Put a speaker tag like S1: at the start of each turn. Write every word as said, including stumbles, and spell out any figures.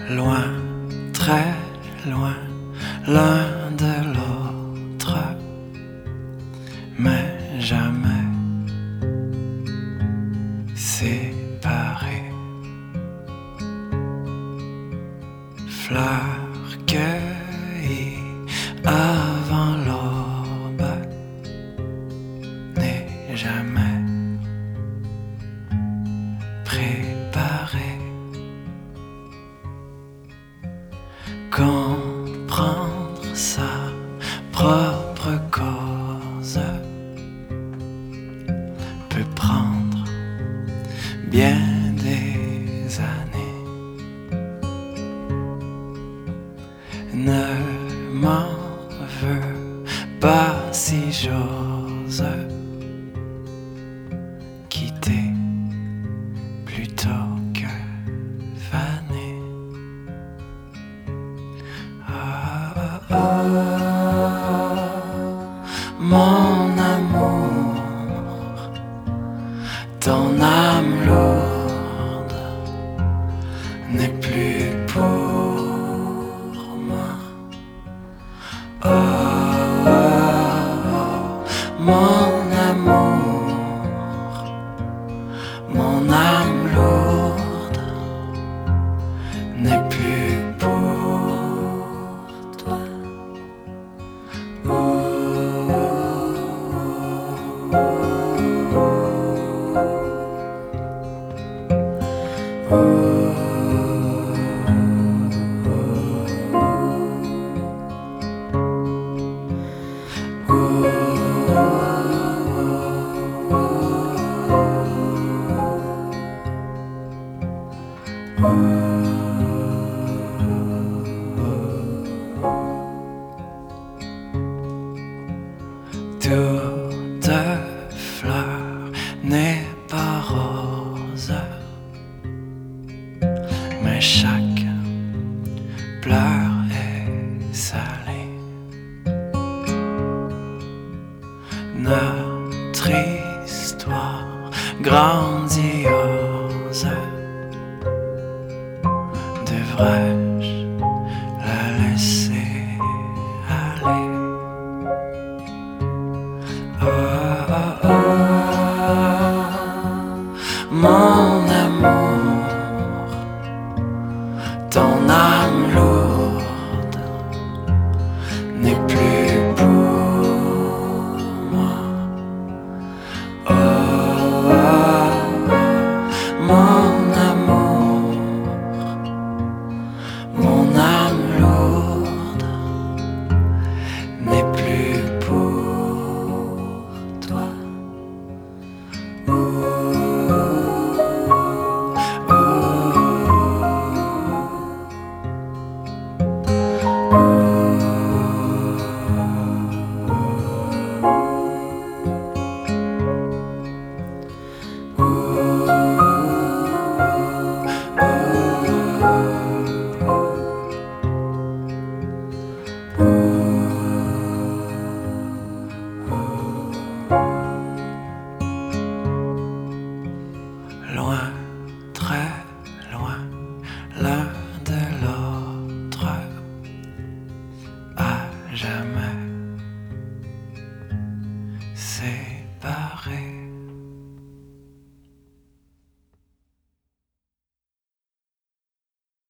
S1: loin, très loin, l'un de l'autre, mais jamais séparés. Fleurs cueillies avant l'aube, n'est jamais préparé. Comprendre sa propre cause peut prendre bien des années. Ne m'en veux pas si j'ose quitter plutôt que faner. Ah, ah, ah, mon amour, ton âme lourde n'est plus pour moi. Oh, oh, oh, mon amour, mon âme lourde n'est plus pour toi. Oh, oh, oh. Toute fleur n'est pas rose, mais chaque pleur est salée. Notre histoire grandiose, devrais-je la laisser aller? Oh, oh, oh, mon amour, ton âme lourde n'est plus pour moi. Oh, oh, oh, mon amour, mon âme lourde n'est plus pour toi. Oh, oh, loin, très loin, l'un de l'autre, à jamais séparés.